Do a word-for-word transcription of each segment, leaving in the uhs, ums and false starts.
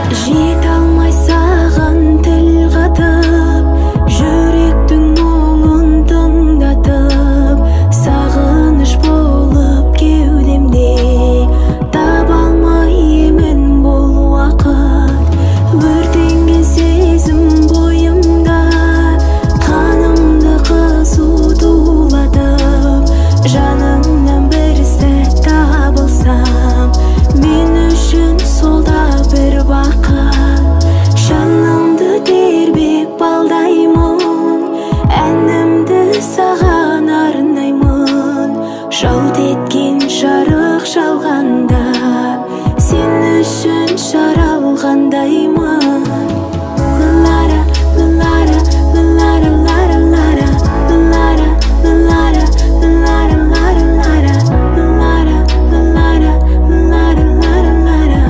Жете алмай саған тіл қатып, жүректің мұңын тыңдатып, сағыныш болып кеудемде, таба алмай емін бұл уақыт. Өртенген сезім бойымда, қанымды қызу тулатып, жаныңнан бір сәт табылсам, мен үшін сол да бір бақыт. Жанымды тербеп балдаймын, әнімді саған арнаймын. Жалт еткен жарық жалғанда, сен үшін жаралғандаймын. Лара, лара, лара, лара, лара, лара, лара, лара, лара, лара, лара, лара, лара, лара, лара.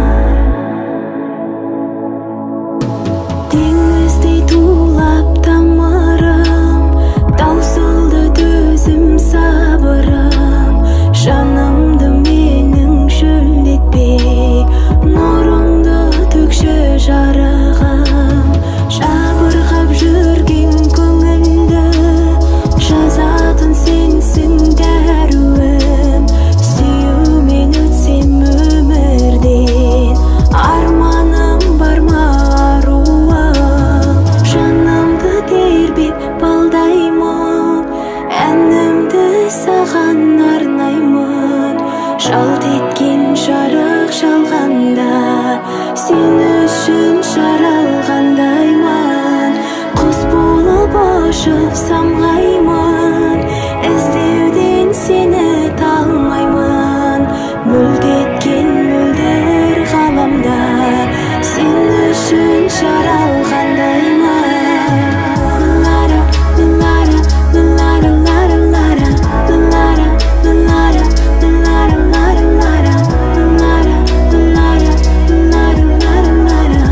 Теңіздей тулап тамырым, таусылды төзім сабырым. Жанымды менің шөлдетпей, нұрыңды төкші жарығым. Жабырқап жүрген көңілді, жазатын сенсің дәруім. Сүюмен өтсем өмірден, арманым бар ма аруым. Жанымды тербеп балдаймын, әнімді саған арнаймын. Жалт еткен жарық жалғанда, сен үшін жаралғандаймын. Құс болып ұшып самғаймын, іздеуден сені талмаймын. Мүлт еткен мөлдір ғаламда, сен үшін жаралғандаймын. Лара, лара, лара, лара, лара, лара, лара, лара, лара, лара, лара, лара, лара, лара, лара.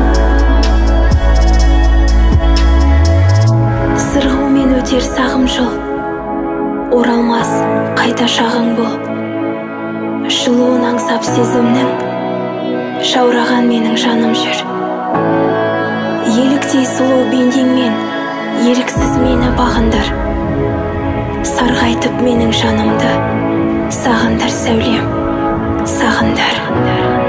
Сырғумен өтер сағым жол, оралмас қайта шағың бол. Жылуын аңсап сезімнің, жаураған менің жаным жүр. Еліктей сұлу бейнеңмен еріксіз мені бағындар. Сарғайтып менің жанымды, сағындар сәулем, сағындар.